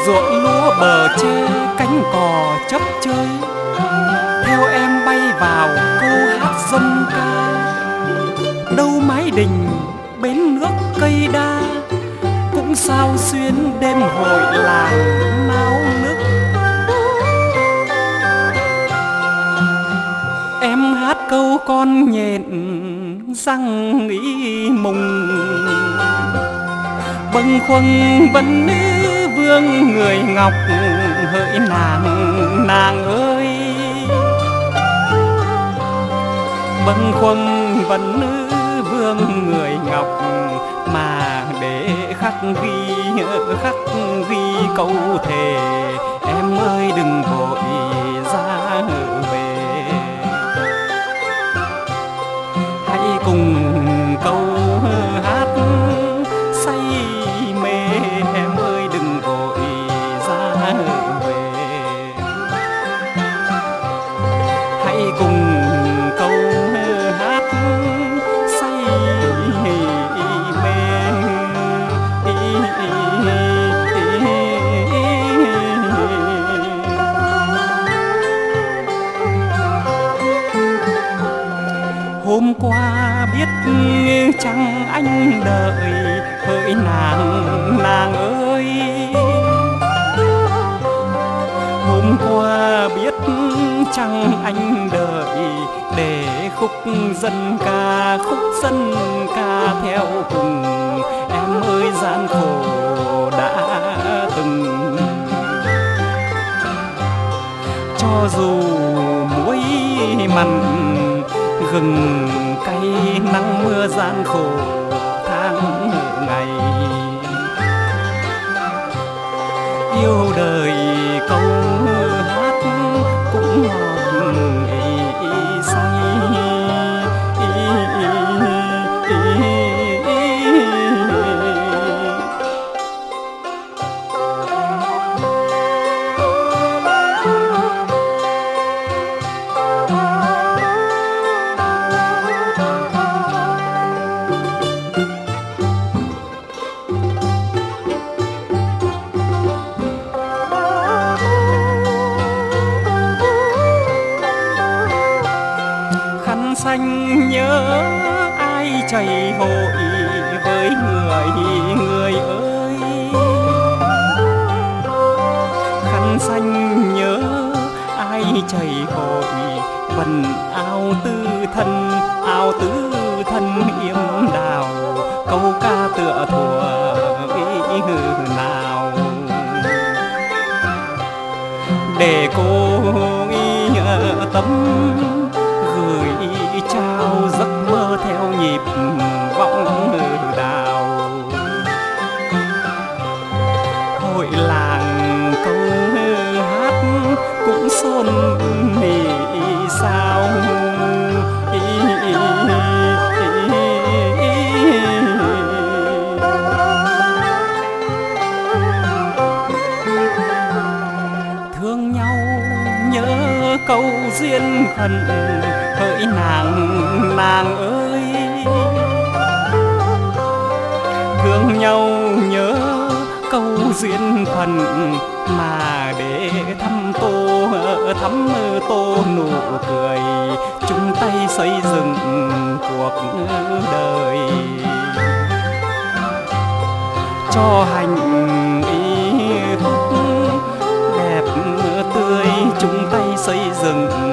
ruộng lúa bờ tre cánh cò chấp chơi, theo em bay vào câu hát dân ca. Đâu mái đình bến nước cây đa, cũng sao xuyên đêm hội làng náo nức. Em hát câu con nhện răng ý mùng, bâng khuâng vẫn nữ vương người ngọc, hỡi nàng nàng ơi. Bâng khuâng vẫn nữ vương người ngọc, mà để khắc ghi câu thề. Em ơi đừng vội ra về, hãy cùng câu hát say mê. Em ơi đừng vội ra về, hãy cùng câu hát say mê. Hôm qua biết chăng anh đợi, hỡi nàng nàng ơi. Hôm qua biết chăng anh đợi, để khúc dân ca theo cùng. Em ơi gian khổ đã từng, cho dù muối mặn gừng cay nắng mưa gian khổ tháng ngày. Yêu đời câu hát cũng ngọt say. Xanh nhớ ai chảy hội với người ơi. Khăn xanh nhớ ai chảy hội, vần áo tứ thân yếm đào. Câu ca tựa thuở ý nào, để cô tấm gửi trao giấc mơ theo nhịp vọng đào. Hội làng câu hát cũng xôn nỉ sao. Thương nhau nhớ câu duyên phận, hỡi nàng nàng ơi. Thương nhau nhớ câu duyên phận, mà để thăm tô nụ cười. Chung tay xây dựng cuộc đời, cho hạnh phúc đẹp tươi. Chung tay xây dựng